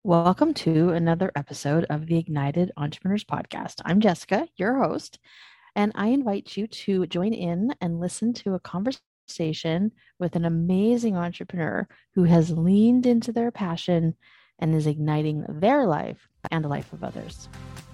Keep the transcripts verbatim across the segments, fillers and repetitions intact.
Welcome to another episode of the Ignited Entrepreneurs Podcast. I'm Jessica, your host, and I invite you to join in and listen to a conversation with an amazing entrepreneur who has leaned into their passion and is igniting their life and the life of others.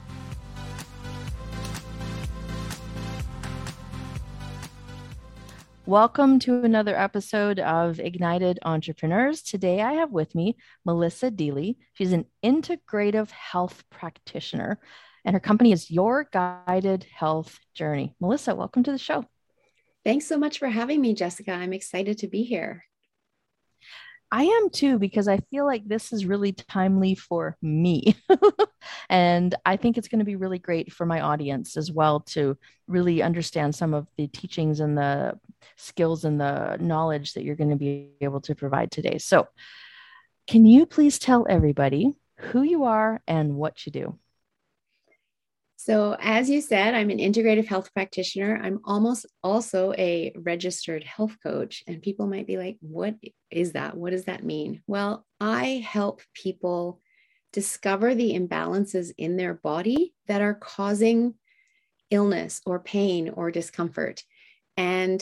Welcome to another episode of Ignited Entrepreneurs. Today I have with me Melissa Deely. She's an integrative health practitioner, and her company is Your Guided Health Journey. Melissa, welcome to the show. Thanks so much for having me, Jessica. I'm excited to be here. I am too, because I feel like this is really timely for me. And I think it's going to be really great for my audience as well to really understand some of the teachings and the skills and the knowledge that you're going to be able to provide today. So, can you please tell everybody who you are and what you do? So, as you said, I'm an integrative health practitioner. I'm almost also a registered health coach. And people might be like, what is that? What does that mean? Well, I help people discover the imbalances in their body that are causing illness or pain or discomfort and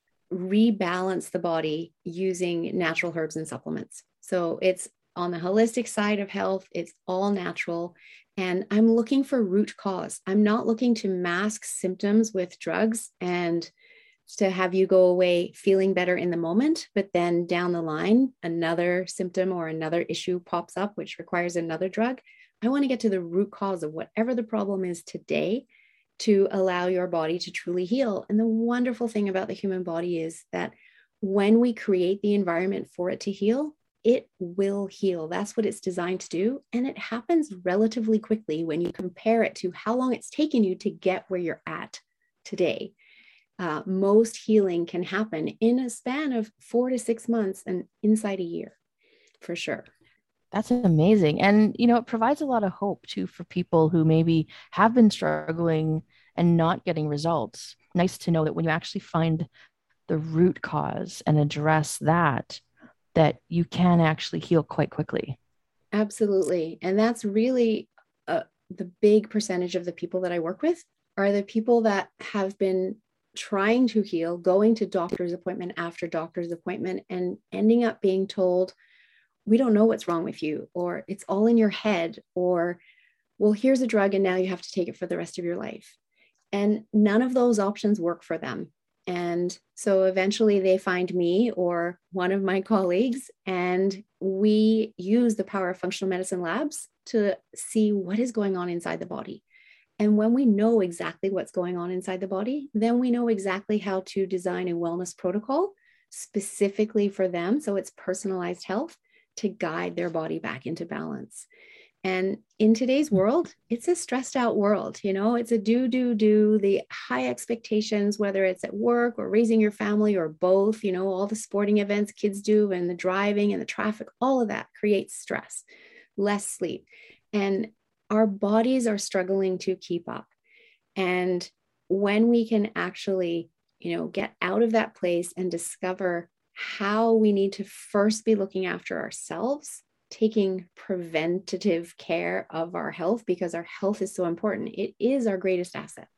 rebalance the body using natural herbs and supplements. So, it's on the holistic side of health, it's all natural. And I'm looking for root cause. I'm not looking to mask symptoms with drugs and to have you go away feeling better in the moment, but then down the line, another symptom or another issue pops up, which requires another drug. I want to get to the root cause of whatever the problem is today to allow your body to truly heal. And the wonderful thing about the human body is that when we create the environment for it to heal, it will heal. That's what it's designed to do. And it happens relatively quickly when you compare it to how long it's taken you to get where you're at today. Uh, most healing can happen in a span of four to six months and inside a year, for sure. That's amazing. And, you know, it provides a lot of hope too for people who maybe have been struggling and not getting results. Nice to know that when you actually find the root cause and address that, that you can actually heal quite quickly. Absolutely. And that's really uh, the big percentage of the people that I work with are the people that have been trying to heal, going to doctor's appointment after doctor's appointment and ending up being told, we don't know what's wrong with you, or it's all in your head, or, well, here's a drug and now you have to take it for the rest of your life. And none of those options work for them. And so eventually they find me or one of my colleagues, and we use the power of functional medicine labs to see what is going on inside the body. And when we know exactly what's going on inside the body, then we know exactly how to design a wellness protocol specifically for them. So it's personalized health to guide their body back into balance. And in today's world, it's a stressed out world. You know, it's a do, do, do, the high expectations, whether it's at work or raising your family or both, you know, all the sporting events kids do and the driving and the traffic, all of that creates stress, less sleep. And our bodies are struggling to keep up. And when we can actually, you know, get out of that place and discover how we need to first be looking after ourselves, taking preventative care of our health, because our health is so important. It is our greatest asset.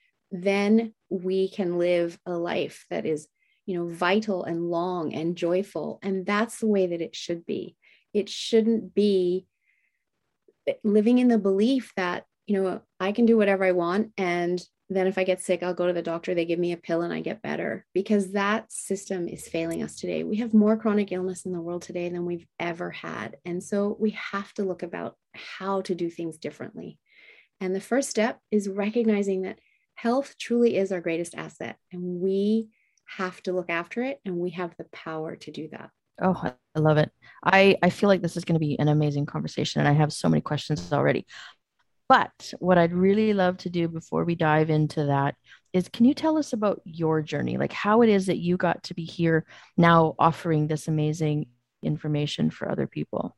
Then we can live a life that is, you know, vital and long and joyful. And that's the way that it should be. It shouldn't be living in the belief that, you know, I can do whatever I want. And then if I get sick, I'll go to the doctor, they give me a pill and I get better, because that system is failing us today. We have more chronic illness in the world today than we've ever had. And so we have to look about how to do things differently. And the first step is recognizing that health truly is our greatest asset, and we have to look after it, and we have the power to do that. Oh, I love it. I, I feel like this is going to be an amazing conversation, and I have so many questions already. But what I'd really love to do before we dive into that is, can you tell us about your journey? Like how it is that you got to be here now offering this amazing information for other people?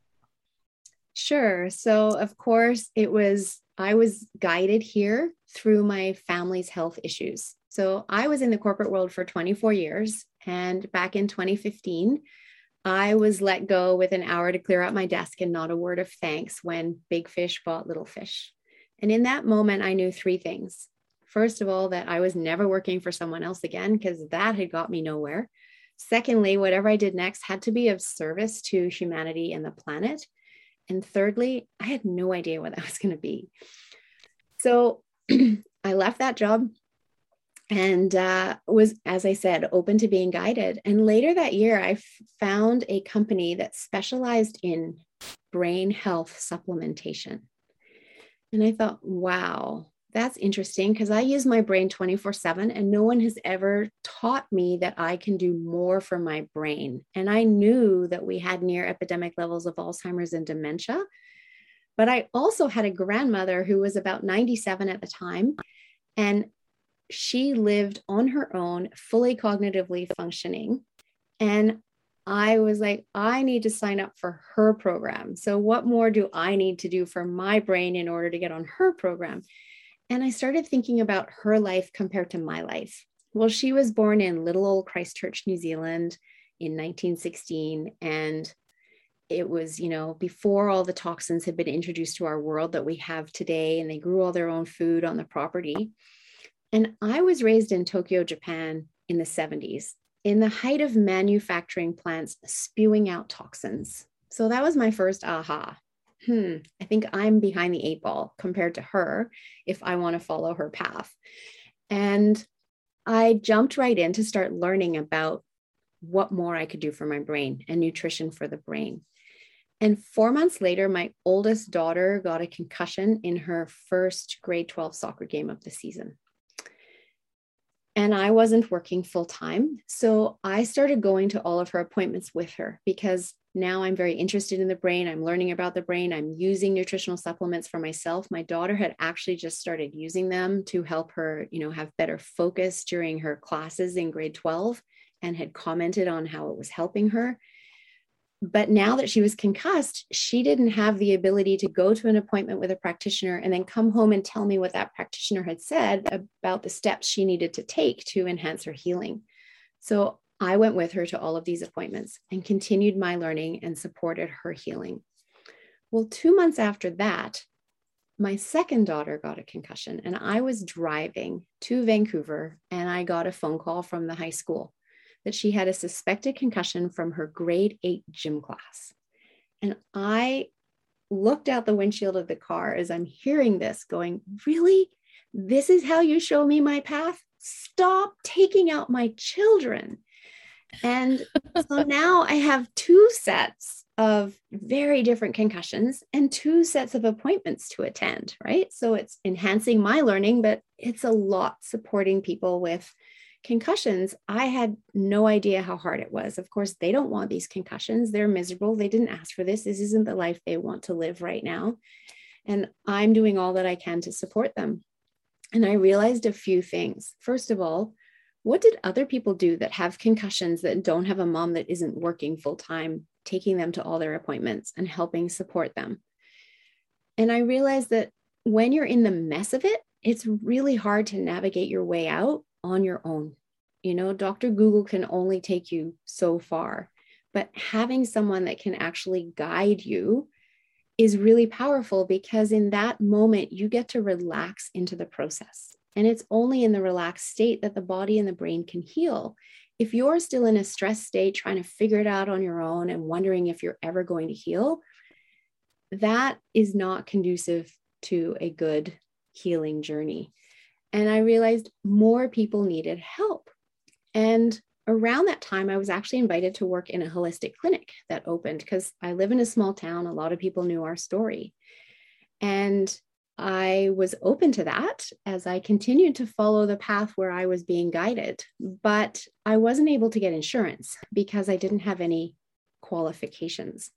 Sure. So, of course, it was, I was guided here through my family's health issues. So, I was in the corporate world for twenty-four years. And back in twenty fifteen, I was let go with an hour to clear out my desk and not a word of thanks when big fish bought little fish. And in that moment, I knew three things. First of all, that I was never working for someone else again, because that had got me nowhere. Secondly, whatever I did next had to be of service to humanity and the planet. And thirdly, I had no idea what that was going to be. So I left that job and uh, was, as I said, open to being guided. And later that year, I f- found a company that specialized in brain health supplementation. And I thought, wow, that's interesting, because I use my brain twenty-four seven and no one has ever taught me that I can do more for my brain. And I knew that we had near epidemic levels of Alzheimer's and dementia. But I also had a grandmother who was about ninety-seven at the time, and she lived on her own, fully cognitively functioning. And I was like, I need to sign up for her program. So what more do I need to do for my brain in order to get on her program? And I started thinking about her life compared to my life. Well, she was born in little old Christchurch, New Zealand in nineteen sixteen. And it was, you know, before all the toxins had been introduced to our world that we have today, and they grew all their own food on the property. And I was raised in Tokyo, Japan in the seventies, in the height of manufacturing plants spewing out toxins. So that was my first aha. Hmm, I think I'm behind the eight ball compared to her if I want to follow her path. And I jumped right in to start learning about what more I could do for my brain and nutrition for the brain. And four months later, my oldest daughter got a concussion in her first grade twelve soccer game of the season. And I wasn't working full time. So I started going to all of her appointments with her, because now I'm very interested in the brain. I'm learning about the brain. I'm using nutritional supplements for myself. My daughter had actually just started using them to help her, you know, have better focus during her classes in grade twelve, and had commented on how it was helping her. But now that she was concussed, she didn't have the ability to go to an appointment with a practitioner and then come home and tell me what that practitioner had said about the steps she needed to take to enhance her healing. So I went with her to all of these appointments and continued my learning and supported her healing. Well, two months after that, my second daughter got a concussion, and I was driving to Vancouver, and I got a phone call from the high school that she had a suspected concussion from her grade eight gym class. And I looked out the windshield of the car as I'm hearing this, going, really? This is how you show me my path? Stop taking out my children. And so now I have two sets of very different concussions and two sets of appointments to attend, right? So it's enhancing my learning, but it's a lot supporting people with concussions. I had no idea how hard it was. Of course, they don't want these concussions. They're miserable. They didn't ask for this. This isn't the life they want to live right now. And I'm doing all that I can to support them. And I realized a few things. First of all, what did other people do that have concussions that don't have a mom that isn't working full time, taking them to all their appointments and helping support them? And I realized that when you're in the mess of it, it's really hard to navigate your way out on your own. You know, Doctor Google can only take you so far, but having someone that can actually guide you is really powerful, because in that moment, you get to relax into the process. And it's only in the relaxed state that the body and the brain can heal. If you're still in a stress state, trying to figure it out on your own and wondering if you're ever going to heal, that is not conducive to a good healing journey. And I realized more people needed help. And around that time, I was actually invited to work in a holistic clinic that opened, because I live in a small town. A lot of people knew our story. And I was open to that as I continued to follow the path where I was being guided. But I wasn't able to get insurance because I didn't have any qualifications.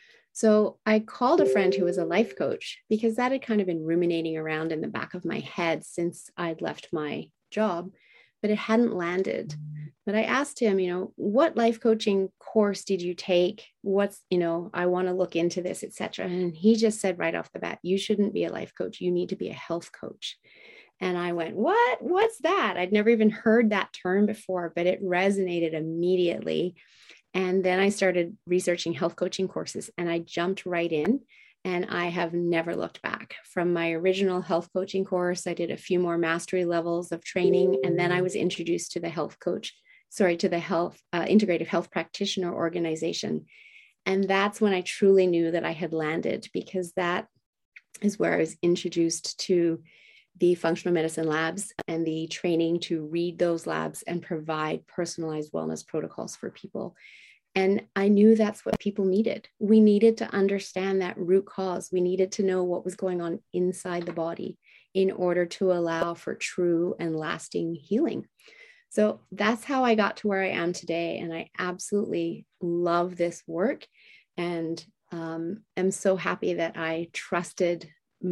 So I called a friend who was a life coach, because that had kind of been ruminating around in the back of my head since I'd left my job, but it hadn't landed. But I asked him, you know, what life coaching course did you take? What's, you know, I want to look into this, et cetera. And he just said right off the bat, you shouldn't be a life coach. You need to be a health coach. And I went, what? What's that? I'd never even heard that term before, but it resonated immediately. And then I started researching health coaching courses, and I jumped right in. And I have never looked back. From my original health coaching course, I did a few more mastery levels of training. And then I was introduced to the health coach, sorry, to the health uh, integrative health practitioner organization. And that's when I truly knew that I had landed, because that is where I was introduced to the functional medicine labs and the training to read those labs and provide personalized wellness protocols for people. And I knew that's what people needed. We needed to understand that root cause. We needed to know what was going on inside the body in order to allow for true and lasting healing. So that's how I got to where I am today. And I absolutely love this work, and um, am so happy that I trusted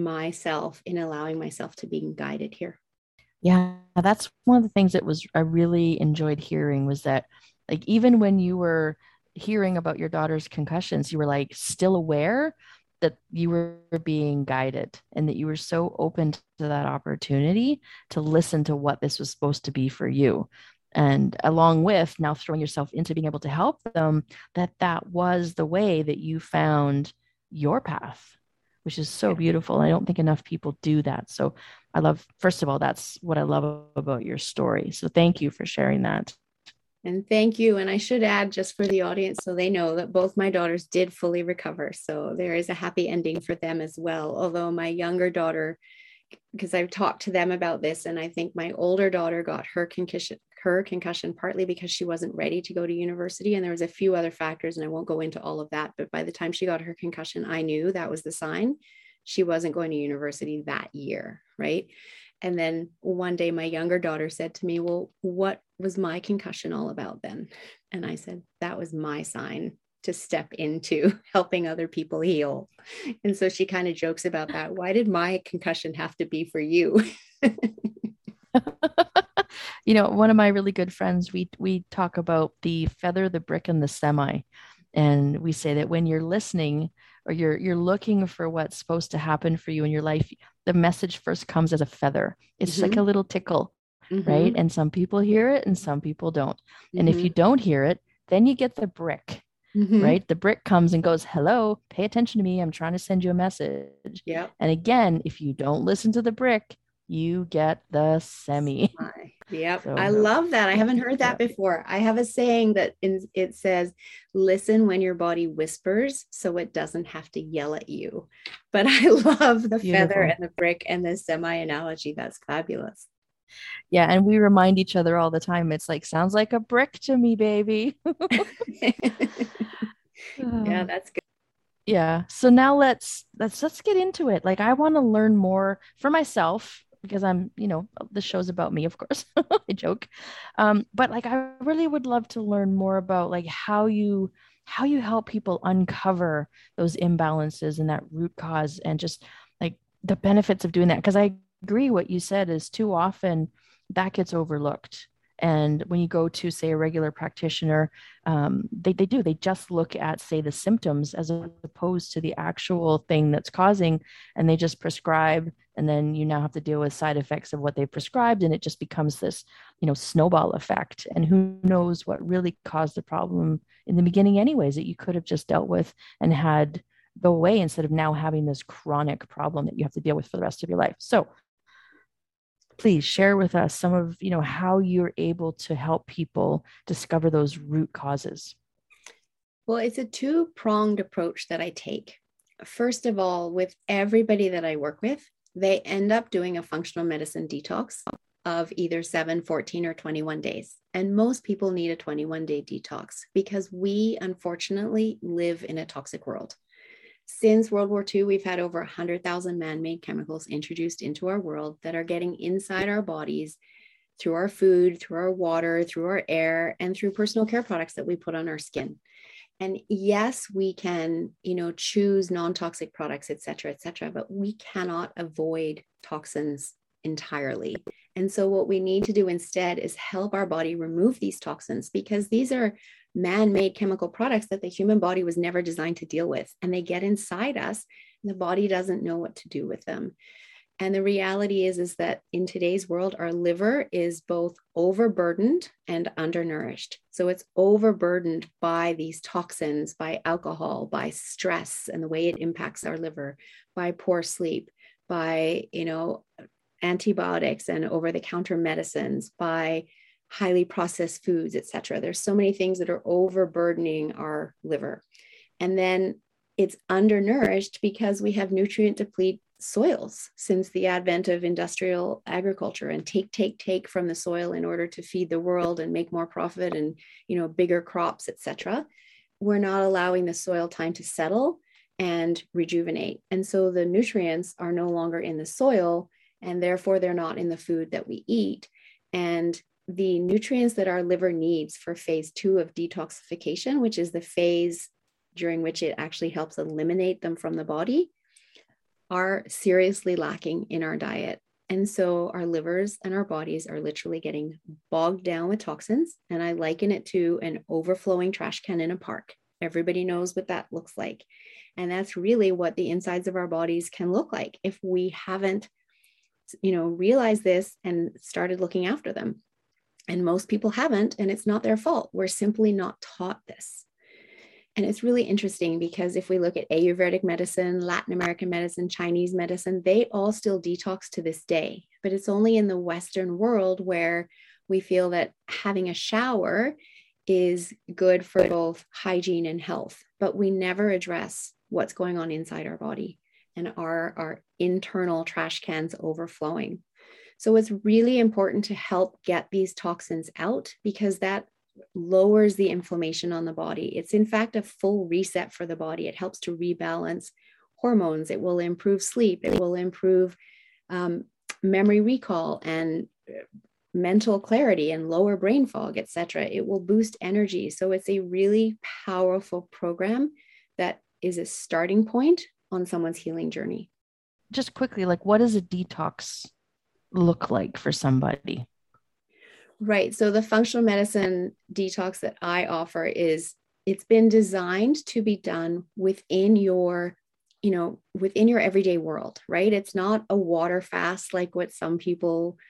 myself in allowing myself to be guided here. Yeah, that's one of the things that was I really enjoyed hearing, was that like even when you were hearing about your daughter's concussions, you were like still aware that you were being guided, and that you were so open to that opportunity to listen to what this was supposed to be for you. And along with now throwing yourself into being able to help them, that that was the way that you found your path, which is so beautiful. I don't think enough people do that. So I love, first of all, that's what I love about your story. So thank you for sharing that. And thank you. And I should add, just for the audience, so they know, that both my daughters did fully recover. So there is a happy ending for them as well. Although my younger daughter, because I've talked to them about this, and I think my older daughter got her concussion, her concussion partly because she wasn't ready to go to university. And there was a few other factors, and I won't go into all of that. But by the time she got her concussion, I knew that was the sign. She wasn't going to university that year, right? And then one day my younger daughter said to me, well, what was my concussion all about then? And I said, that was my sign to step into helping other people heal. And so she kind of jokes about that. Why did my concussion have to be for you? You know, one of my really good friends, we we talk about the feather, the brick, and the semi. And we say that when you're listening, or you're you're looking for what's supposed to happen for you in your life, the message first comes as a feather. It's mm-hmm. like a little tickle, mm-hmm. right? And some people hear it and some people don't. Mm-hmm. And if you don't hear it, then you get the brick, mm-hmm. right? The brick comes and goes, hello, pay attention to me. I'm trying to send you a message. Yeah. And again, if you don't listen to the brick, you get the semi. Yep. So, I love that. I haven't heard that yeah. before. I have a saying that in, it says, listen when your body whispers so it doesn't have to yell at you. But I love the Beautiful. Feather and the brick and the semi analogy. That's fabulous. Yeah. And we remind each other all the time. It's like, sounds like a brick to me, baby. Yeah, that's good. Yeah. So now let's, let's, let's get into it. Like, I want to learn more for myself, because I'm, you know, the show's about me, of course. I joke. Um, but like, I really would love to learn more about like how you, how you help people uncover those imbalances and that root cause, and just like the benefits of doing that. Because I agree what you said is too often that gets overlooked. And when you go to, say, a regular practitioner, um, they, they do, they just look at, say, the symptoms as opposed to the actual thing that's causing, and they just prescribe, and then you now have to deal with side effects of what they prescribed. And it just becomes this, you know, snowball effect. And who knows what really caused the problem in the beginning anyways, that you could have just dealt with and had go away, instead of now having this chronic problem that you have to deal with for the rest of your life. So please share with us some of, you know, how you're able to help people discover those root causes. Well, it's a two-pronged approach that I take. First of all, with everybody that I work with, they end up doing a functional medicine detox of either seven, fourteen, or twenty-one days. And most people need a twenty-one day detox because we, unfortunately, live in a toxic world. Since World War Two, we've had over one hundred thousand man-made chemicals introduced into our world that are getting inside our bodies through our food, through our water, through our air, and through personal care products that we put on our skin. And yes, we can, you know, choose non-toxic products, et cetera, et cetera, but we cannot avoid toxins entirely. And so what we need to do instead is help our body remove these toxins, because these are man-made chemical products that the human body was never designed to deal with. And they get inside us, and the body doesn't know what to do with them. And the reality is, is that in today's world, our liver is both overburdened and undernourished. So it's overburdened by these toxins, by alcohol, by stress and the way it impacts our liver, by poor sleep, by, you know, antibiotics and over-the-counter medicines, by highly processed foods, et cetera. There's so many things that are overburdening our liver. And then it's undernourished because we have nutrient deplete soils since the advent of industrial agriculture, and take, take, take from the soil in order to feed the world and make more profit and, you know, bigger crops, et cetera. We're not allowing the soil time to settle and rejuvenate. And so the nutrients are no longer in the soil, and therefore they're not in the food that we eat. And the nutrients that our liver needs for phase two of detoxification, which is the phase during which it actually helps eliminate them from the body, are seriously lacking in our diet. And so our livers and our bodies are literally getting bogged down with toxins. And I liken it to an overflowing trash can in a park. Everybody knows what that looks like. And that's really what the insides of our bodies can look like if we haven't, you know, realized this and started looking after them. And most people haven't, and it's not their fault. We're simply not taught this. And it's really interesting because if we look at Ayurvedic medicine, Latin American medicine, Chinese medicine, they all still detox to this day. But it's only in the Western world where we feel that having a shower is good for both hygiene and health. But we never address what's going on inside our body and our, our internal trash cans overflowing. So it's really important to help get these toxins out, because that lowers the inflammation on the body. It's in fact a full reset for the body. It helps to rebalance hormones. It will improve sleep. It will improve um, memory recall and mental clarity and lower brain fog, et cetera. It will boost energy. So it's a really powerful program that is a starting point on someone's healing journey. Just quickly, like, what does a detox look like for somebody? Right. So the functional medicine detox that I offer is, it's been designed to be done within your, you know, within your everyday world, right? It's not a water fast like what some people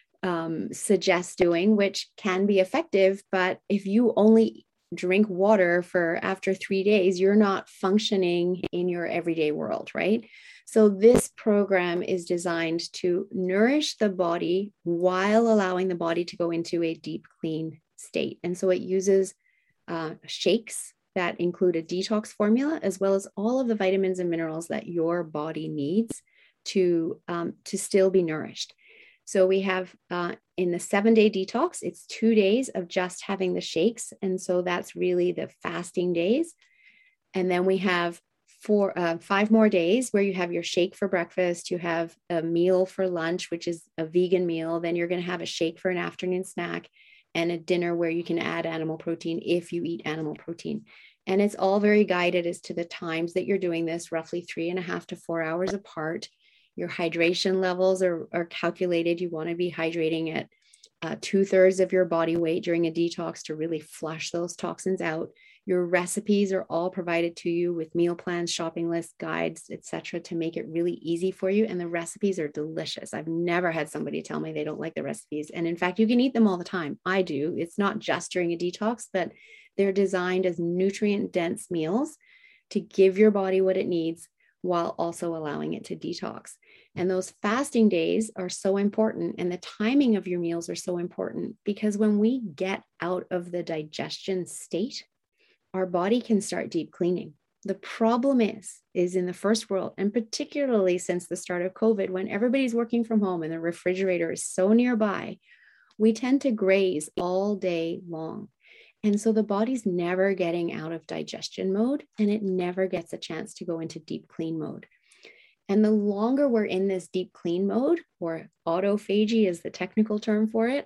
um, suggest doing, which can be effective. But if you only drink water for after three days, you're not functioning in your everyday world, right? So this program is designed to nourish the body while allowing the body to go into a deep clean state. And so it uses uh, shakes that include a detox formula, as well as all of the vitamins and minerals that your body needs to, um, to still be nourished. So we have uh, in the seven day detox, it's two days of just having the shakes. And so that's really the fasting days. And then we have four, uh, five more days where you have your shake for breakfast, you have a meal for lunch, which is a vegan meal. Then you're going to have a shake for an afternoon snack, and a dinner where you can add animal protein if you eat animal protein. And it's all very guided as to the times that you're doing this, roughly three and a half to four hours apart. Your hydration levels are, are calculated. You want to be hydrating at uh, two thirds of your body weight during a detox to really flush those toxins out. Your recipes are all provided to you with meal plans, shopping lists, guides, et cetera, to make it really easy for you. And the recipes are delicious. I've never had somebody tell me they don't like the recipes. And in fact, you can eat them all the time. I do. It's not just during a detox, but they're designed as nutrient dense meals to give your body what it needs while also allowing it to detox. And those fasting days are so important, and the timing of your meals are so important, because when we get out of the digestion state, our body can start deep cleaning. The problem is, is in the first world, and particularly since the start of COVID, when everybody's working from home and the refrigerator is so nearby, we tend to graze all day long. And so the body's never getting out of digestion mode, and it never gets a chance to go into deep clean mode. And the longer we're in this deep clean mode, or autophagy is the technical term for it,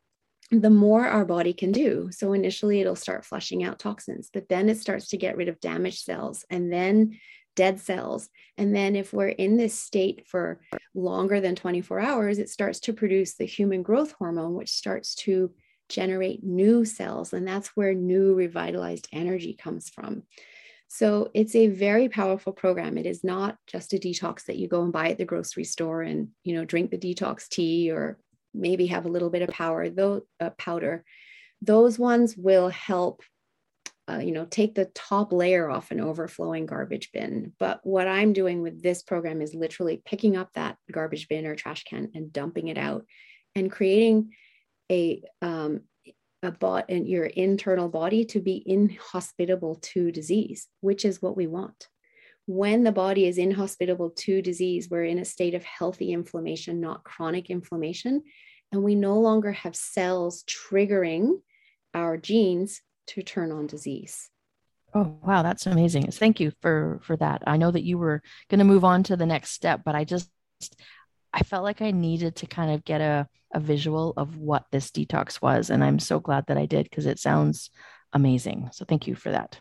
the more our body can do. So initially it'll start flushing out toxins, but then it starts to get rid of damaged cells and then dead cells. And then if we're in this state for longer than twenty-four hours, it starts to produce the human growth hormone, which starts to generate new cells. And that's where new revitalized energy comes from. So it's a very powerful program. It is not just a detox that you go and buy at the grocery store and, you know, drink the detox tea or maybe have a little bit of power, though, uh, powder. Those ones will help, uh, you know, take the top layer off an overflowing garbage bin. But what I'm doing with this program is literally picking up that garbage bin or trash can and dumping it out and creating a, um, a bot in your internal body to be inhospitable to disease, which is what we want. When the body is inhospitable to disease, we're in a state of healthy inflammation, not chronic inflammation. And we no longer have cells triggering our genes to turn on disease. Oh, wow, that's amazing. Thank you for for that. I know that you were going to move on to the next step, but I just I felt like I needed to kind of get a, a visual of what this detox was. And I'm so glad that I did because it sounds amazing. So thank you for that.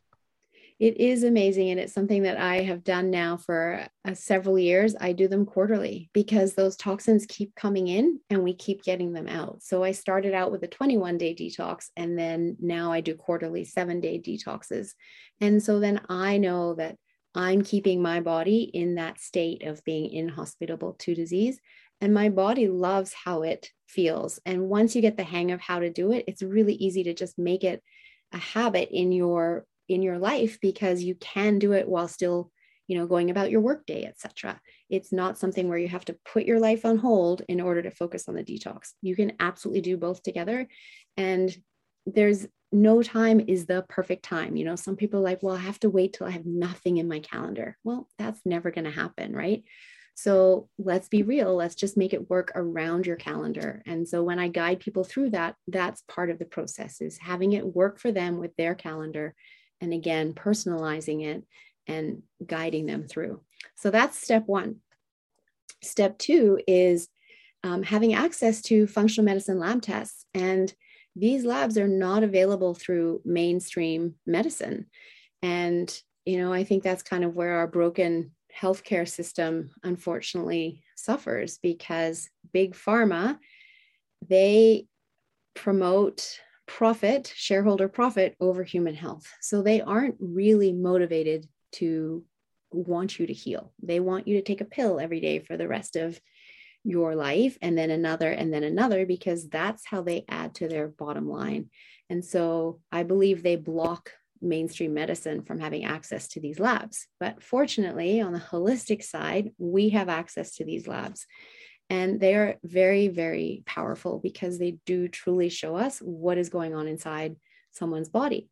It is amazing. And it's something that I have done now for uh, several years. I do them quarterly because those toxins keep coming in and we keep getting them out. So I started out with a twenty-one day detox, and then now I do quarterly seven day detoxes. And so then I know that I'm keeping my body in that state of being inhospitable to disease. And my body loves how it feels. And once you get the hang of how to do it, it's really easy to just make it a habit in your in your life, because you can do it while still, you know, going about your workday, et cetera. It's not something where you have to put your life on hold in order to focus on the detox. You can absolutely do both together. And there's no time is the perfect time. You know, some people are like, well, I have to wait till I have nothing in my calendar. Well, that's never going to happen, right? So let's be real. Let's just make it work around your calendar. And so when I guide people through that, that's part of the process, is having it work for them with their calendar. And again, personalizing it and guiding them through. So that's step one. Step two is um, having access to functional medicine lab tests. And these labs are not available through mainstream medicine. And, you know, I think that's kind of where our broken healthcare system, unfortunately, suffers, because big pharma, they promote profit, shareholder profit over human health. So they aren't really motivated to want you to heal. They want you to take a pill every day for the rest of your life, and then another, and then another, because that's how they add to their bottom line. And so I believe they block mainstream medicine from having access to these labs. But fortunately, on the holistic side, we have access to these labs. And they are very, very powerful because they do truly show us what is going on inside someone's body.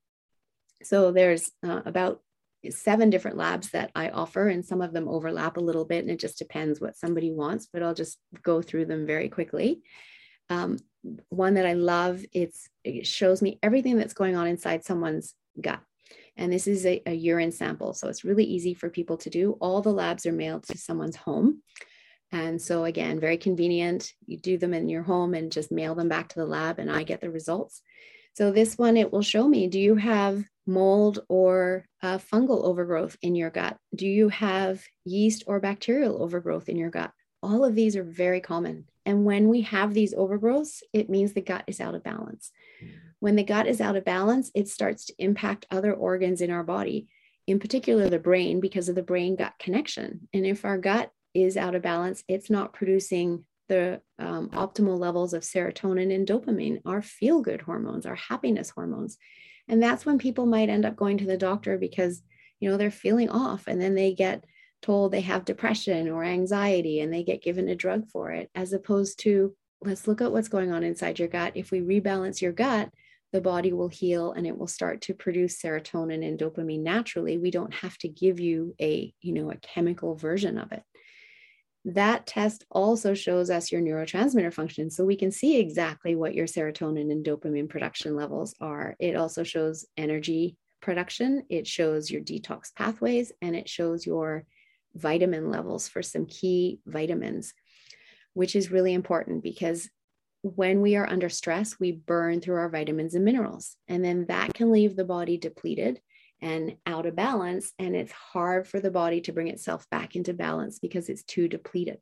So there's uh, about seven different labs that I offer, and some of them overlap a little bit, and it just depends what somebody wants, but I'll just go through them very quickly. Um, one that I love, it's, it shows me everything that's going on inside someone's gut. And this is a, a urine sample. So it's really easy for people to do. All the labs are mailed to someone's home. And so again, very convenient. You do them in your home and just mail them back to the lab, and I get the results. So this one, it will show me, do you have mold or uh, fungal overgrowth in your gut? Do you have yeast or bacterial overgrowth in your gut? All of these are very common. And when we have these overgrowths, it means the gut is out of balance. When the gut is out of balance, it starts to impact other organs in our body, in particular the brain, because of the brain-gut connection. And if our gut is out of balance, it's not producing the um, optimal levels of serotonin and dopamine, our feel-good hormones, our happiness hormones. And that's when people might end up going to the doctor because, you know, they're feeling off, and then they get told they have depression or anxiety and they get given a drug for it, as opposed to, let's look at what's going on inside your gut. If we rebalance your gut, the body will heal and it will start to produce serotonin and dopamine naturally. We don't have to give you a, you know, a chemical version of it. That test also shows us your neurotransmitter function, so we can see exactly what your serotonin and dopamine production levels are. It also shows energy production. It shows your detox pathways, and it shows your vitamin levels for some key vitamins, which is really important because when we are under stress, we burn through our vitamins and minerals, and then that can leave the body depleted and out of balance. And it's hard for the body to bring itself back into balance because it's too depleted.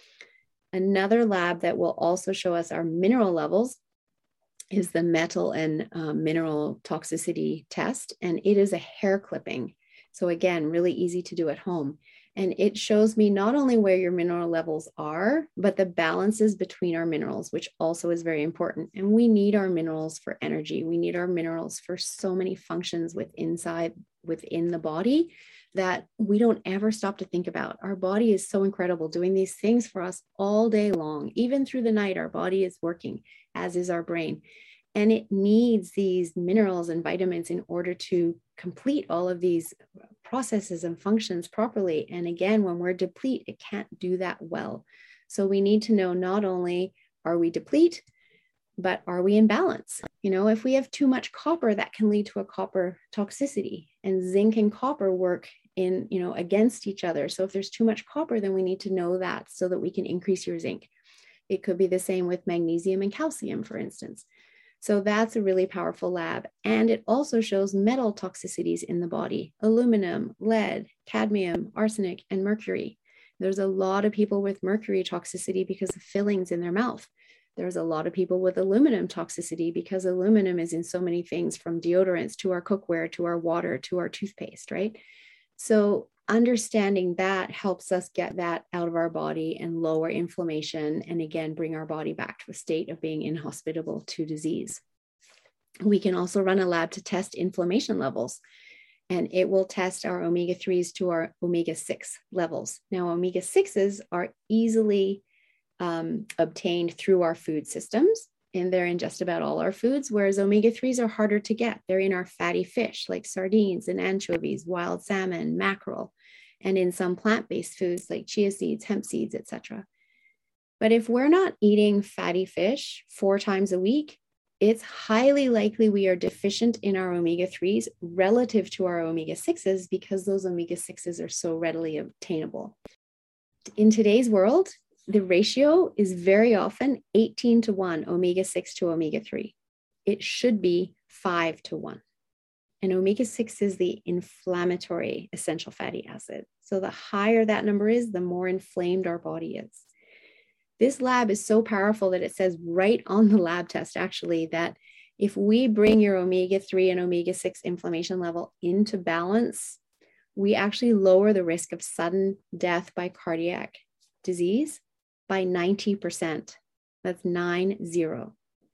Another lab that will also show us our mineral levels is the metal and uh, mineral toxicity test. And it is a hair clipping. So again, really easy to do at home. And it shows me not only where your mineral levels are, but the balances between our minerals, which also is very important. And we need our minerals for energy. We need our minerals for so many functions with inside, within the body that we don't ever stop to think about. Our body is so incredible, doing these things for us all day long. Even through the night, our body is working, as is our brain. And it needs these minerals and vitamins in order to complete all of these processes and functions properly. And again, when we're deplete, it can't do that well. So we need to know not only are we deplete, but are we in balance? You know, if we have too much copper, that can lead to a copper toxicity, and zinc and copper work in, you know, against each other. So if there's too much copper, then we need to know that so that we can increase your zinc. It could be the same with magnesium and calcium, for instance. So that's a really powerful lab. And it also shows metal toxicities in the body: aluminum, lead, cadmium, arsenic, and mercury. There's a lot of people with mercury toxicity because of fillings in their mouth. There's a lot of people with aluminum toxicity because aluminum is in so many things, from deodorants to our cookware, to our water, to our toothpaste, right? So understanding that helps us get that out of our body and lower inflammation, and again, bring our body back to a state of being inhospitable to disease. We can also run a lab to test inflammation levels, and it will test our omega threes to our omega six levels. Now, omega sixes are easily um, obtained through our food systems, and they're in just about all our foods, whereas omega threes are harder to get. They're in our fatty fish like sardines and anchovies, wild salmon, mackerel, and in some plant-based foods like chia seeds, hemp seeds, et cetera. But if we're not eating fatty fish four times a week, it's highly likely we are deficient in our omega threes relative to our omega sixes, because those omega sixes are so readily obtainable. In today's world, the ratio is very often eighteen to one omega six to omega three. It should be five to one. And omega six is the inflammatory essential fatty acid. So the higher that number is, the more inflamed our body is. This lab is so powerful that it says right on the lab test, actually, that if we bring your omega three and omega six inflammation level into balance, we actually lower the risk of sudden death by cardiac disease by ninety percent. That's nine zero.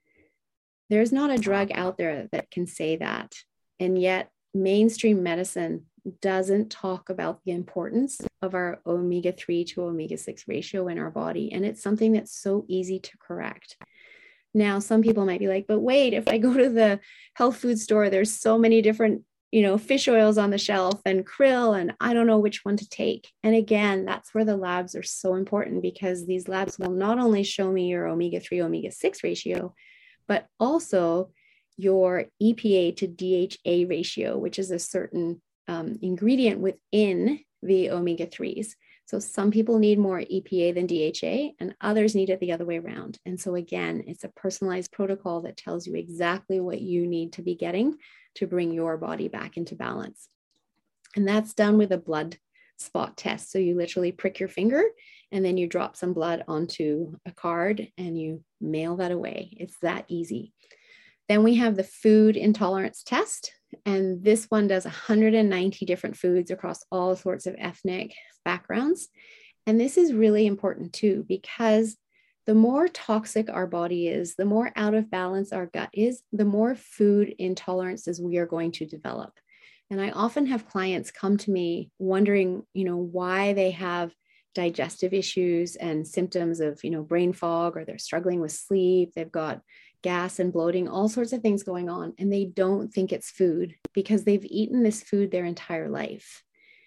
There's not a drug out there that can say that. And yet mainstream medicine doesn't talk about the importance of our omega three to omega six ratio in our body. And it's something that's so easy to correct. Now, some people might be like, but wait, if I go to the health food store, there's so many different, you know, fish oils on the shelf and krill, and I don't know which one to take. And again, that's where the labs are so important, because these labs will not only show me your omega three, omega six ratio, but also your E P A to D H A ratio, which is a certain um, ingredient within the omega threes. So some people need more E P A than D H A, and others need it the other way around. And so again, it's a personalized protocol that tells you exactly what you need to be getting to bring your body back into balance. And that's done with a blood spot test. So you literally prick your finger and then you drop some blood onto a card and you mail that away. It's that easy. Then we have the food intolerance test. And this one does one hundred ninety different foods across all sorts of ethnic backgrounds. And this is really important too, because the more toxic our body is, the more out of balance our gut is, the more food intolerances we are going to develop. And I often have clients come to me wondering, you know, why they have digestive issues and symptoms of, you know, brain fog, or they're struggling with sleep. They've got gas and bloating, all sorts of things going on. And they don't think it's food because they've eaten this food their entire life.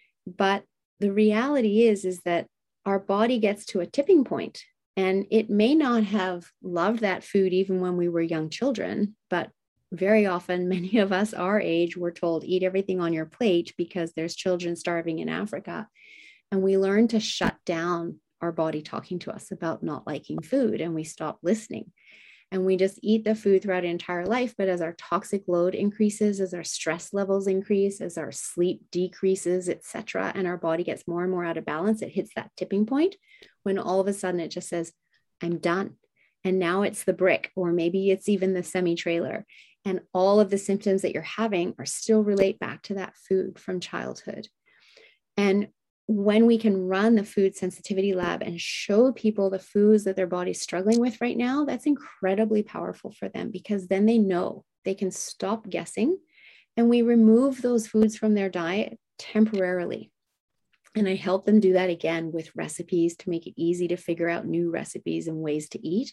But the reality is, is that our body gets to a tipping point, and it may not have loved that food even when we were young children, but very often, many of us our age were told, eat everything on your plate because there's children starving in Africa. And we learn to shut down our body talking to us about not liking food, and we stop listening. And we just eat the food throughout our entire life. But as our toxic load increases, as our stress levels increase, as our sleep decreases, et cetera, and our body gets more and more out of balance, it hits that tipping point when all of a sudden it just says, I'm done. And now it's the brick, or maybe it's even the semi-trailer. And all of the symptoms that you're having are still relate back to that food from childhood. And when we can run the food sensitivity lab and show people the foods that their body's struggling with right now, that's incredibly powerful for them, because then they know they can stop guessing, and we remove those foods from their diet temporarily. And I help them do that again with recipes to make it easy to figure out new recipes and ways to eat.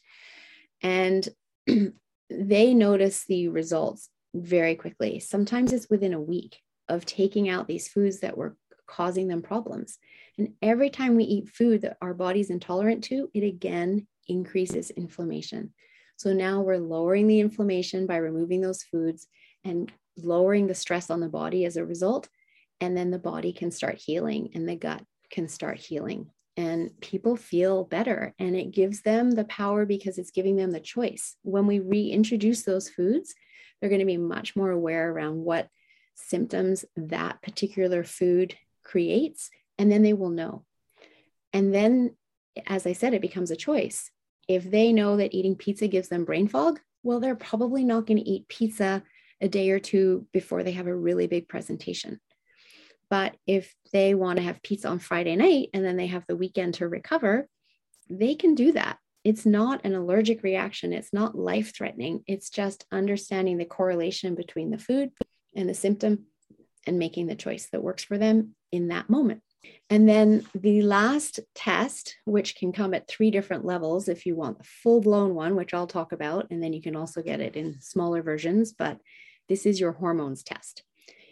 And they notice the results very quickly. Sometimes it's within a week of taking out these foods that were causing them problems. And every time we eat food that our body's intolerant to, it again increases inflammation. So now we're lowering the inflammation by removing those foods and lowering the stress on the body as a result. And then the body can start healing and the gut can start healing. And people feel better, and it gives them the power because it's giving them the choice. When we reintroduce those foods, they're going to be much more aware around what symptoms that particular food creates, and then they will know. And then, as I said, it becomes a choice. If they know that eating pizza gives them brain fog, well, they're probably not going to eat pizza a day or two before they have a really big presentation. But if they want to have pizza on Friday night and then they have the weekend to recover, they can do that. It's not an allergic reaction. It's not life-threatening. It's just understanding the correlation between the food and the symptom and making the choice that works for them in that moment. And then the last test, which can come at three different levels if you want the full-blown one, which I'll talk about, and then you can also get it in smaller versions, but this is your hormones test.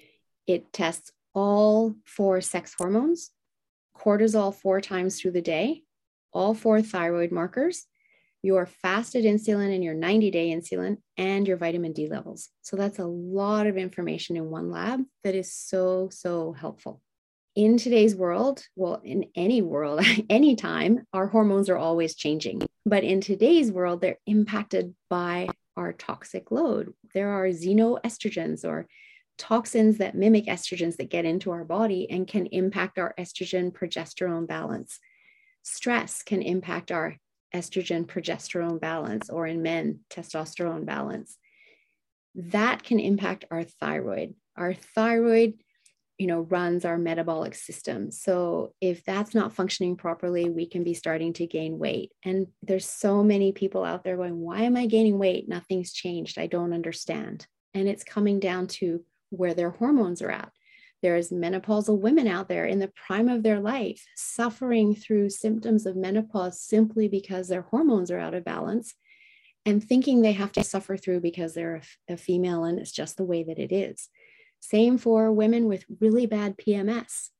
It tests all four sex hormones, cortisol four times through the day, all four thyroid markers, your fasted insulin and your ninety-day insulin, and your vitamin D levels. So that's a lot of information in one lab that is so, so helpful. In today's world, well, in any world, anytime, our hormones are always changing. But in today's world, they're impacted by our toxic load. There are xenoestrogens, or toxins that mimic estrogens that get into our body and can impact our estrogen progesterone balance. Stress can impact our estrogen progesterone balance, or in men, testosterone balance. That can impact our thyroid. Our thyroid, you know, runs our metabolic system. So if that's not functioning properly, we can be starting to gain weight. And there's so many people out there going, why am I gaining weight? Nothing's changed. I don't understand. And it's coming down to where their hormones are at. There's menopausal women out there in the prime of their life suffering through symptoms of menopause simply because their hormones are out of balance, and thinking they have to suffer through because they're a, a female and it's just the way that it is. Same for women with really bad P M S.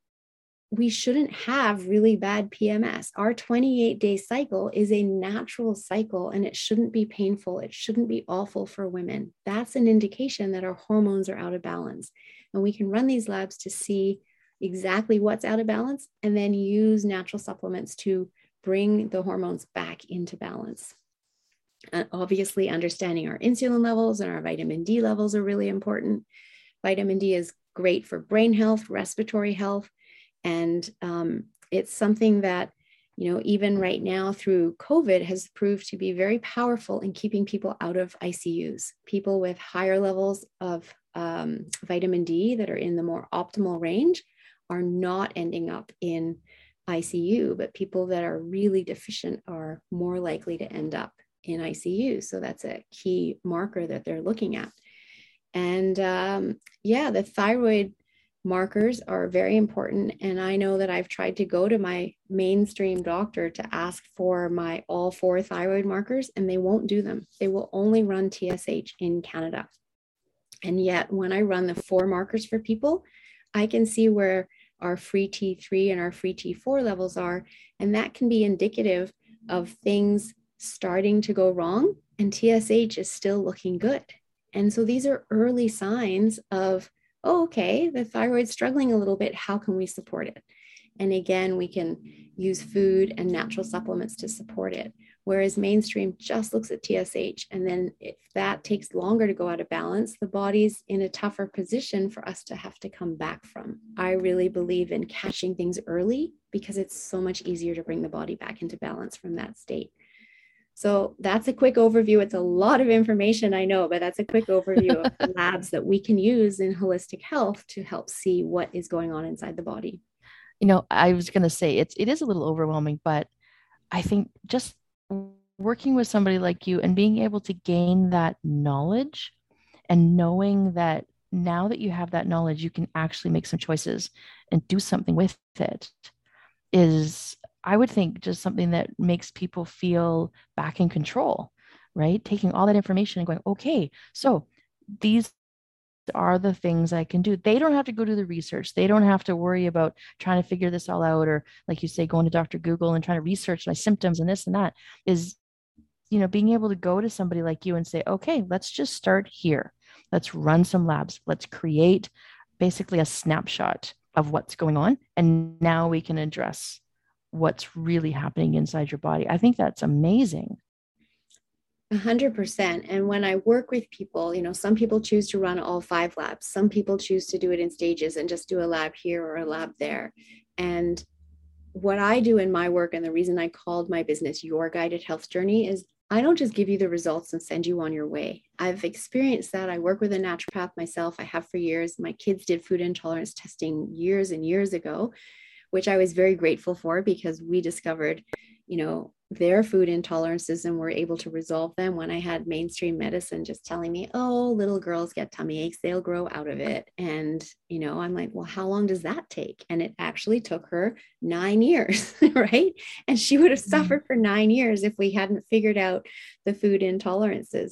We shouldn't have really bad P M S. Our twenty-eight day cycle is a natural cycle, and it shouldn't be painful. It shouldn't be awful for women. That's an indication that our hormones are out of balance. And we can run these labs to see exactly what's out of balance and then use natural supplements to bring the hormones back into balance. And obviously, understanding our insulin levels and our vitamin D levels are really important. Vitamin D is great for brain health, respiratory health. And um, it's something that, you know, even right now through COVID has proved to be very powerful in keeping people out of I C Us. People with higher levels of um, vitamin D that are in the more optimal range are not ending up in I C U, but people that are really deficient are more likely to end up in I C U. So that's a key marker that they're looking at. And um, yeah, the thyroid markers are very important. And I know that I've tried to go to my mainstream doctor to ask for my all four thyroid markers, and they won't do them. They will only run T S H in Canada. And yet when I run the four markers for people, I can see where our free T three and our free T four levels are. And that can be indicative of things starting to go wrong, and T S H is still looking good. And so these are early signs of, oh, okay, the thyroid's struggling a little bit. How can we support it? And again, we can use food and natural supplements to support it. Whereas mainstream just looks at T S H. And then if that takes longer to go out of balance, the body's in a tougher position for us to have to come back from. I really believe in catching things early because it's so much easier to bring the body back into balance from that state. So that's a quick overview. It's a lot of information, I know, but that's a quick overview of the labs that we can use in holistic health to help see what is going on inside the body. You know, I was going to say it's it is a little overwhelming, but I think just working with somebody like you and being able to gain that knowledge and knowing that now that you have that knowledge, you can actually make some choices and do something with it is, I would think, just something that makes people feel back in control, right? Taking all that information and going, okay, so these are the things I can do. They don't have to go do the research. They don't have to worry about trying to figure this all out, or like you say, going to Doctor Google and trying to research my symptoms and this and that. Is, you know, being able to go to somebody like you and say, okay, let's just start here. Let's run some labs. Let's create basically a snapshot of what's going on. And now we can address what's really happening inside your body. I think that's amazing. A hundred percent. And when I work with people, you know, some people choose to run all five labs. Some people choose to do it in stages and just do a lab here or a lab there. And what I do in my work, and the reason I called my business Your Guided Health Journey, is I don't just give you the results and send you on your way. I've experienced that. I work with a naturopath myself. I have for years. My kids did food intolerance testing years and years ago, which I was very grateful for, because we discovered, you know, their food intolerances and were able to resolve them when I had mainstream medicine just telling me, oh, little girls get tummy aches, they'll grow out of it. And, you know, I'm like, well, how long does that take? And it actually took her nine years, right? And she would have suffered for nine years if we hadn't figured out the food intolerances.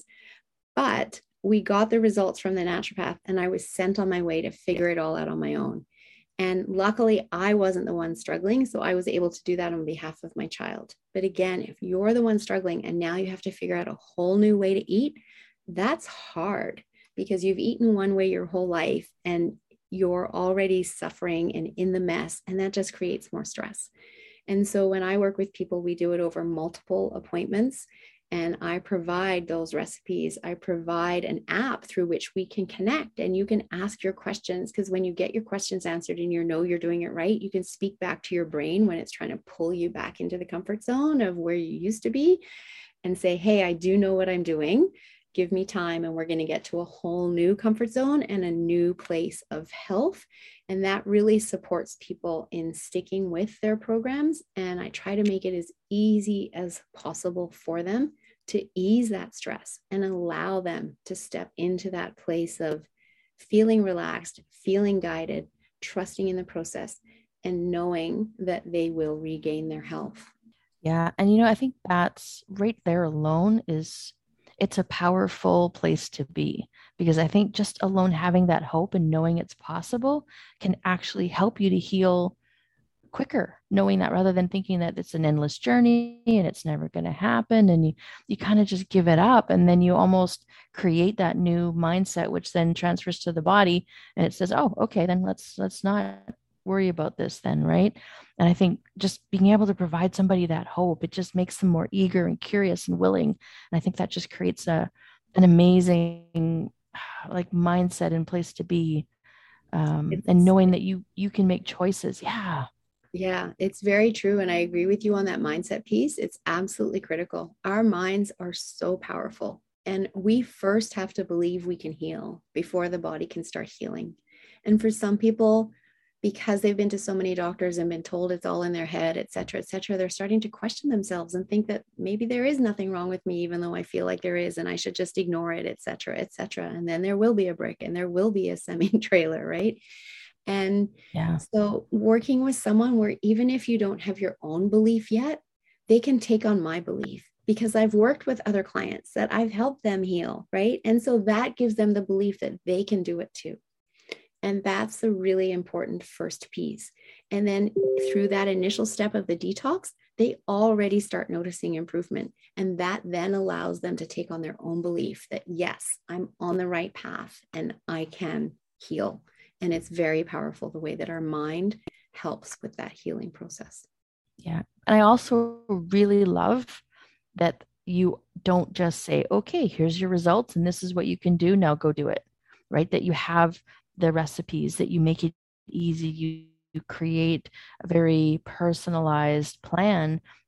But we got the results from the naturopath, and I was sent on my way to figure it all out on my own. And luckily, I wasn't the one struggling. So I was able to do that on behalf of my child. But again, if you're the one struggling and now you have to figure out a whole new way to eat, that's hard, because you've eaten one way your whole life and you're already suffering and in the mess. And that just creates more stress. And so when I work with people, we do it over multiple appointments. And I provide those recipes. I provide an app through which we can connect, and you can ask your questions, because when you get your questions answered and you know you're doing it right, you can speak back to your brain when it's trying to pull you back into the comfort zone of where you used to be, and say, hey, I do know what I'm doing. Give me time, and we're going to get to a whole new comfort zone and a new place of health. And that really supports people in sticking with their programs. And I try to make it as easy as possible for them to ease that stress and allow them to step into that place of feeling relaxed, feeling guided, trusting in the process, and knowing that they will regain their health. Yeah. And, you know, I think that's right there alone is, it's a powerful place to be, because I think just alone having that hope and knowing it's possible can actually help you to heal quicker, knowing that, rather than thinking that it's an endless journey and it's never going to happen, and you you kind of just give it up, and then you almost create that new mindset which then transfers to the body, and it says, oh, okay, then let's let's not worry about this then, right? And I think just being able to provide somebody that hope, it just makes them more eager and curious and willing, and I think that just creates a an amazing like mindset and place to be, um, and knowing that you you can make choices. Yeah. Yeah, it's very true. And I agree with you on that mindset piece. It's absolutely critical. Our minds are so powerful. And we first have to believe we can heal before the body can start healing. And for some people, because they've been to so many doctors and been told it's all in their head, et cetera, et cetera, they're starting to question themselves and think that maybe there is nothing wrong with me, even though I feel like there is, and I should just ignore it, et cetera, et cetera. And then there will be a brick and there will be a semi trailer, right? And yeah. So working with someone where even if you don't have your own belief yet, they can take on my belief, because I've worked with other clients that I've helped them heal, right? And so that gives them the belief that they can do it too. And that's the really important first piece. And then through that initial step of the detox, they already start noticing improvement. And that then allows them to take on their own belief that, yes, I'm on the right path and I can heal. And it's very powerful the way that our mind helps with that healing process. Yeah. And I also really love that you don't just say, okay, here's your results and this is what you can do. Now go do it, right? That you have the recipes, that you make it easy. You, you create a very personalized plan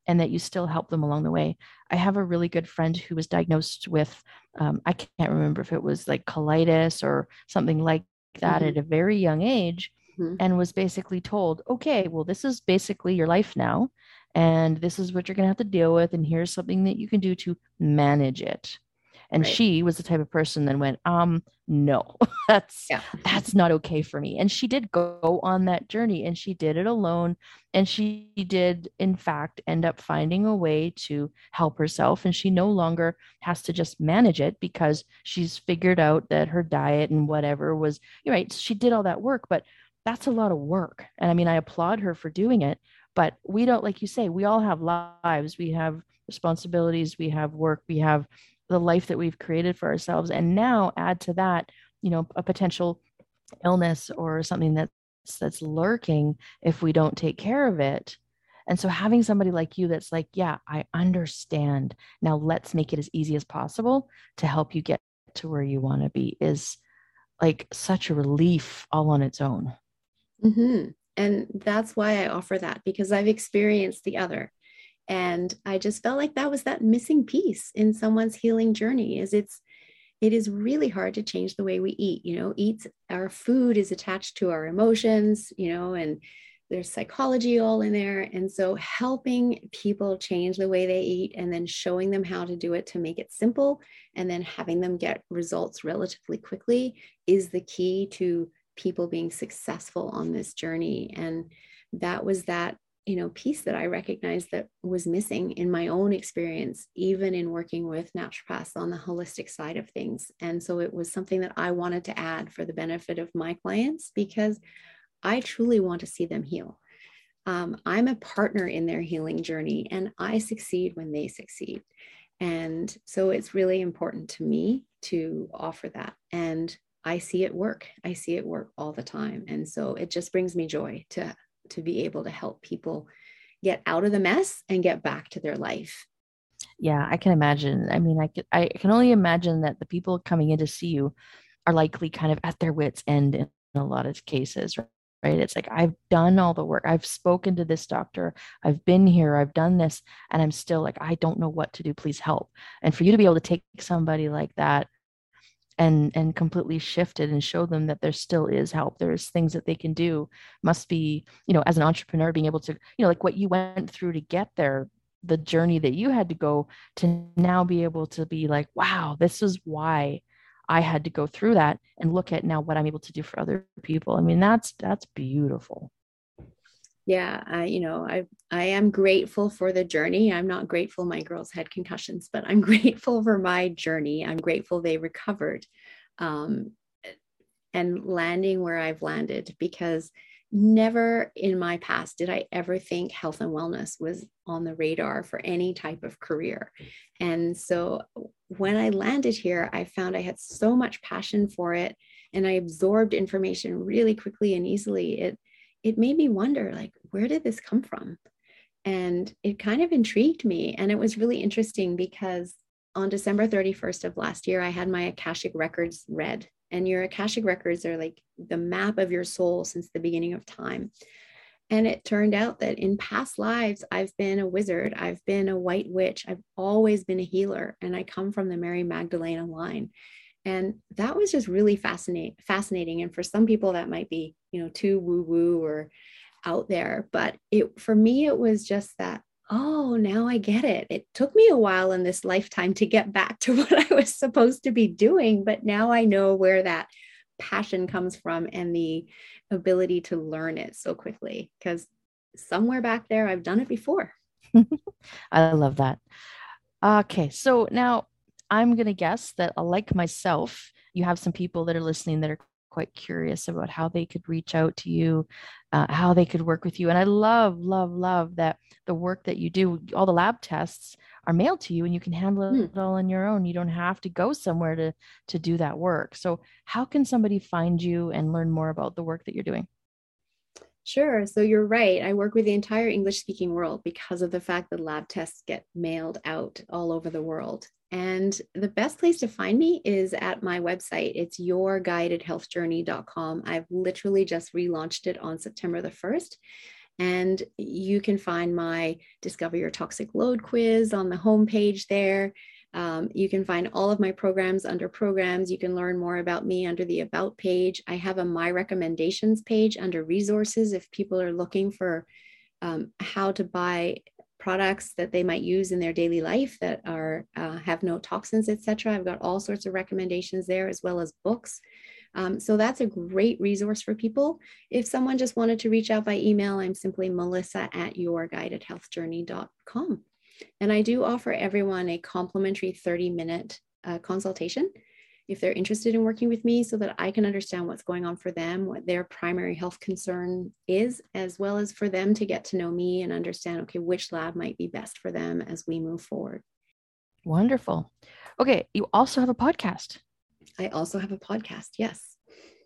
and that you still help them along the way. I have a really good friend who was diagnosed with, um, I can't remember if it was like colitis or something like that Mm-hmm. at a very young age, Mm-hmm. and was basically told, okay, well, this is basically your life now, and this is what you're going to have to deal with, and here's something that you can do to manage it. And Right. she was the type of person that went, um, no, that's Yeah. that's not okay for me. And she did go on that journey, and she did it alone. And she did, in fact, end up finding a way to help herself. And she no longer has to just manage it because she's figured out that her diet and whatever was, you're right. She did all that work, but that's a lot of work. And I mean, I applaud her for doing it, but we don't, like you say, we all have lives, we have responsibilities, we have work, we have the life that we've created for ourselves. And now add to that, you know, a potential illness or something that's that's lurking if we don't take care of it. And so having somebody like you that's like, yeah, I understand. Now let's make it as easy as possible to help you get to where you want to be is like such a relief all on its own. Mm-hmm. And that's why I offer that, because I've experienced the other. And I just felt like that was that missing piece in someone's healing journey is it's it is really hard to change the way we eat. You know, eats our food is attached to our emotions, you know, and there's psychology all in there. And so helping people change the way they eat and then showing them how to do it to make it simple and then having them get results relatively quickly is the key to people being successful on this journey. And that was that, you know, piece that I recognized that was missing in my own experience, even in working with naturopaths on the holistic side of things. And so it was something that I wanted to add for the benefit of my clients because I truly want to see them heal. Um, I'm a partner in their healing journey and I succeed when they succeed. And so it's really important to me to offer that. And I see it work. I see it work all the time. And so it just brings me joy to to be able to help people get out of the mess and get back to their life. Yeah, I can imagine. I mean, I can, I can only imagine that the people coming in to see you are likely kind of at their wits' end in a lot of cases, right? It's like, I've done all the work. I've spoken to this doctor. I've been here. I've done this. And I'm still like, I don't know what to do. Please help. And for you to be able to take somebody like that and and completely shift it and show them that there still is help, there's things that they can do, must be, you know, as an entrepreneur, being able to, you know, like what you went through to get there, the journey that you had to go to now be able to be like, wow, this is why I had to go through that, and look at now what I'm able to do for other people. I mean, that's that's beautiful. Yeah, I, you know, I I am grateful for the journey. I'm not grateful my girls had concussions, but I'm grateful for my journey. I'm grateful they recovered, um, and landing where I've landed, because never in my past did I ever think health and wellness was on the radar for any type of career. And so when I landed here, I found I had so much passion for it and I absorbed information really quickly and easily. It it made me wonder, like, where did this come from? And it kind of intrigued me. And it was really interesting because on December thirty-first of last year, I had my Akashic records read. And your Akashic records are like the map of your soul since the beginning of time. And it turned out that in past lives, I've been a wizard. I've been a white witch. I've always been a healer. And I come from the Mary Magdalena line. And that was just really fascinating, fascinating. And for some people, that might be, you know, too woo-woo or out there. But it for me, it was just that, oh, now I get it. It took me a while in this lifetime to get back to what I was supposed to be doing. But now I know where that passion comes from and the ability to learn it so quickly, because somewhere back there, I've done it before. I love that. Okay, so now I'm going to guess that, uh, like myself, you have some people that are listening that are quite curious about how they could reach out to you, uh, how they could work with you. And I love, love, love that the work that you do, all the lab tests are mailed to you and you can handle Hmm. it all on your own. You don't have to go somewhere to to do that work. So how can somebody find you and learn more about the work that you're doing? Sure. So you're right. I work with the entire English speaking world because of the fact that lab tests get mailed out all over the world. And the best place to find me is at my website. It's your guided health journey dot com. I've literally just relaunched it on September the first. And you can find my Discover Your Toxic Load quiz on the homepage there. Um, you can find all of my programs under programs. You can learn more about me under the About page. I have a My Recommendations page under resources if people are looking for um, how to buy products that they might use in their daily life that are uh, have no toxins, et cetera. I've got all sorts of recommendations there, as well as books. Um, so that's a great resource for people. If someone just wanted to reach out by email, I'm simply melissa at your guided health journey dot com. And I do offer everyone a complimentary thirty minute uh, consultation if they're interested in working with me, so that I can understand what's going on for them, what their primary health concern is, as well as for them to get to know me and understand, okay, which lab might be best for them as we move forward. Wonderful. Okay. You also have a podcast. I also have a podcast. Yes.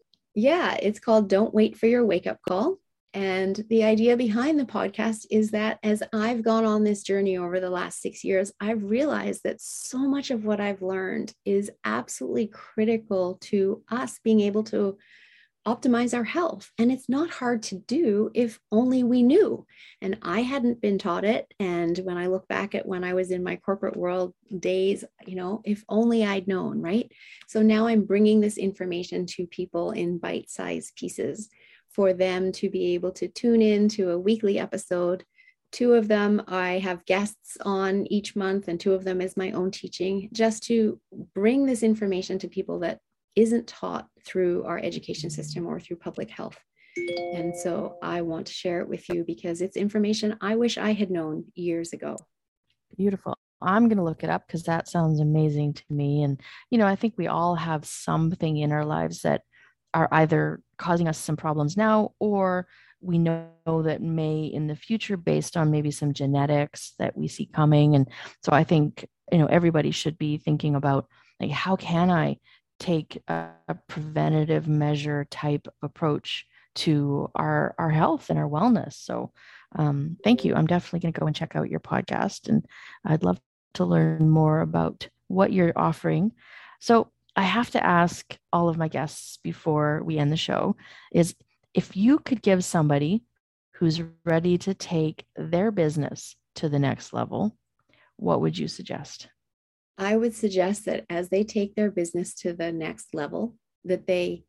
Yeah. It's called Don't Wait for Your Wake Up Call. And the idea behind the podcast is that as I've gone on this journey over the last six years, I've realized that so much of what I've learned is absolutely critical to us being able to optimize our health. And it's not hard to do if only we knew. And I hadn't been taught it. And when I look back at when I was in my corporate world days, you know, if only I'd known, right? So now I'm bringing this information to people in bite-sized pieces for them to be able to tune in to a weekly episode. Two of them I have guests on each month, and two of them is my own teaching, just to bring this information to people that isn't taught through our education system or through public health. And so I want to share it with you because it's information I wish I had known years ago. Beautiful. I'm going to look it up because that sounds amazing to me. And, you know, I think we all have something in our lives that are either causing us some problems now, or we know that may in the future based on maybe some genetics that we see coming. And so I think, you know, everybody should be thinking about, like, how can I take a, a preventative measure type approach to our, our health and our wellness. So um, thank you. I'm definitely going to go and check out your podcast, and I'd love to learn more about what you're offering. So I have to ask all of my guests before we end the show is, if you could give somebody who's ready to take their business to the next level, what would you suggest? I would suggest that as they take their business to the next level, that they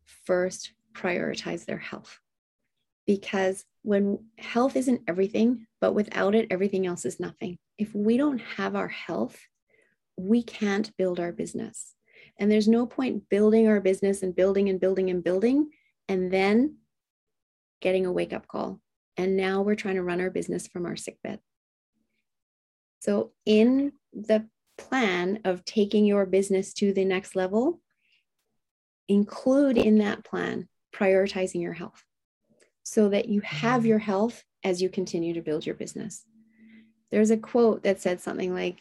first prioritize their health. Because when health isn't everything, but without it, everything else is nothing. If we don't have our health, we can't build our business. And there's no point building our business and building and building and building, and then getting a wake-up call. And now we're trying to run our business from our sickbed. So in the plan of taking your business to the next level, include in that plan prioritizing your health so that you have your health as you continue to build your business. There's a quote that said something like,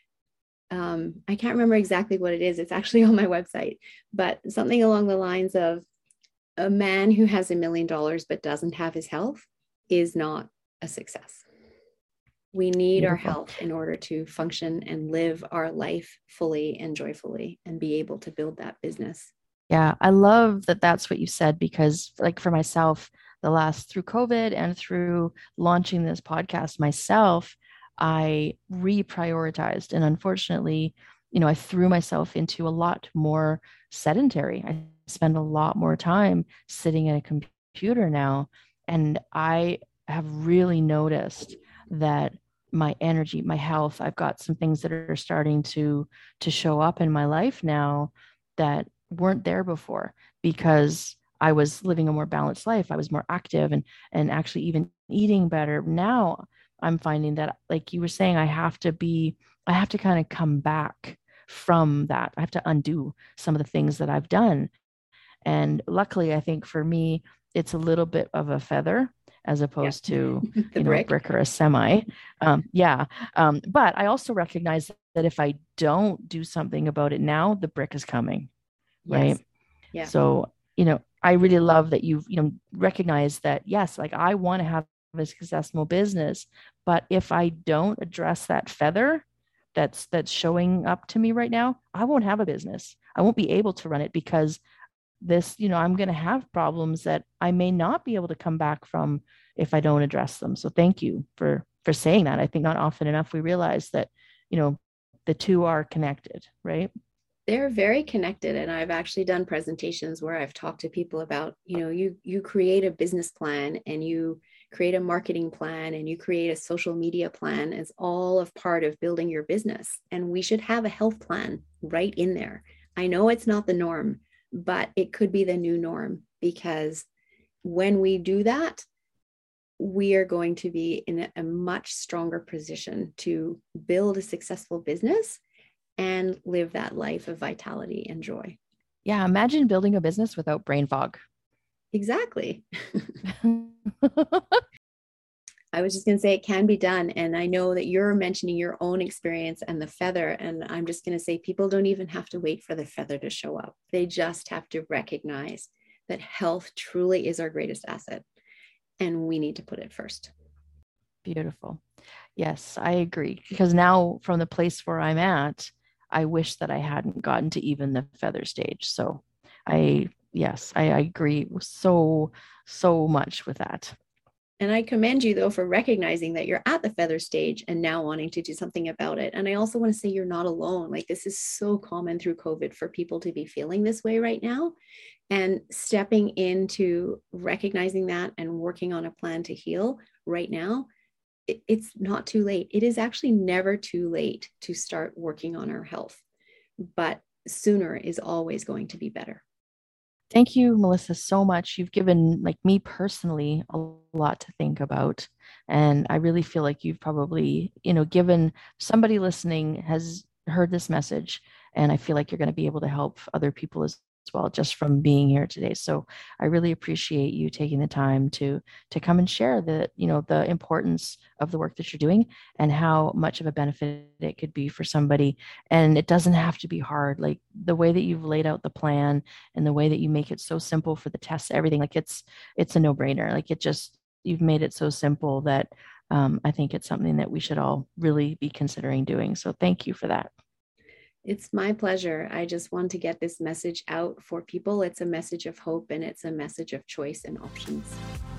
um, I can't remember exactly what it is. It's actually on my website, but something along the lines of, a man who has a million dollars but doesn't have his health is not a success. We need Beautiful. Our health in order to function and live our life fully and joyfully and be able to build that business. Yeah, I love that that's what you said, because like for myself, the last through COVID and through launching this podcast myself, I reprioritized. And unfortunately, you know, I threw myself into a lot more sedentary. I spend a lot more time sitting at a computer now. And I have really noticed that my energy, my health, I've got some things that are starting to, to show up in my life now that weren't there before, because I was living a more balanced life. I was more active and, and actually even eating better. Now I'm finding that, like you were saying, I have to be, I have to kind of come back from that. I have to undo some of the things that I've done. And luckily, I think for me, it's a little bit of a feather as opposed yeah. to you know, brick. a brick or a semi. Um, yeah. Um, but I also recognize that if I don't do something about it now, the brick is coming. Yes. Right. Yeah. So, you know, I really love that you've, you know, recognized that, yes, like I want to have a successful business, but if I don't address that feather that's, that's showing up to me right now, I won't have a business. I won't be able to run it, because this, you know, I'm going to have problems that I may not be able to come back from if I don't address them. So thank you for for saying that. I think not often enough we realize that, you know, the two are connected, right? They're very connected. And I've actually done presentations where I've talked to people about, you know, you you create a business plan and you create a marketing plan and you create a social media plan as all of part of building your business. And we should have a health plan right in there. I know it's not the norm, but it could be the new norm, because when we do that, we are going to be in a much stronger position to build a successful business and live that life of vitality and joy. Yeah, imagine building a business without brain fog. Exactly. I was just going to say it can be done. And I know that you're mentioning your own experience and the feather. And I'm just going to say people don't even have to wait for the feather to show up. They just have to recognize that health truly is our greatest asset. And we need to put it first. Beautiful. Yes, I agree. Because now from the place where I'm at, I wish that I hadn't gotten to even the feather stage. So I, yes, I, I agree so, so much with that. And I commend you, though, for recognizing that you're at the feather stage and now wanting to do something about it. And I also want to say you're not alone. Like, this is so common through COVID for people to be feeling this way right now. And stepping into recognizing that and working on a plan to heal right now, it, it's not too late. It is actually never too late to start working on our health, but sooner is always going to be better. Thank you, Melissa, so much. You've given, like, me personally a lot to think about. And I really feel like you've probably, you know, given somebody listening has heard this message. And I feel like you're going to be able to help other people as well, just from being here today. So I really appreciate you taking the time to to come and share the, you know, the importance of the work that you're doing and how much of a benefit it could be for somebody. And it doesn't have to be hard. Like, the way that you've laid out the plan and the way that you make it so simple for the tests, everything, like it's it's a no-brainer. Like, it just, you've made it so simple that um, I think it's something that we should all really be considering doing. So thank you for that. It's my pleasure. I just want to get this message out for people. It's a message of hope and it's a message of choice and options.